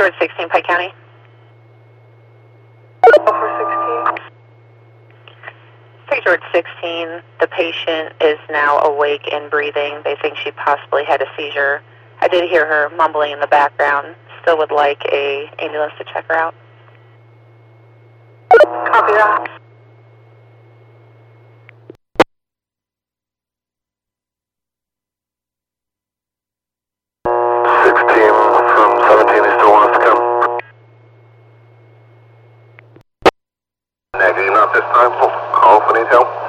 George 16, Pike County. For 16. St. George 16, the patient is now awake and breathing. They think she possibly had a seizure. I did hear her mumbling in the background. Still would like a ambulance to check her out. Copy that. From 17, they still want us to come. Negative, not this time. Call if we need help.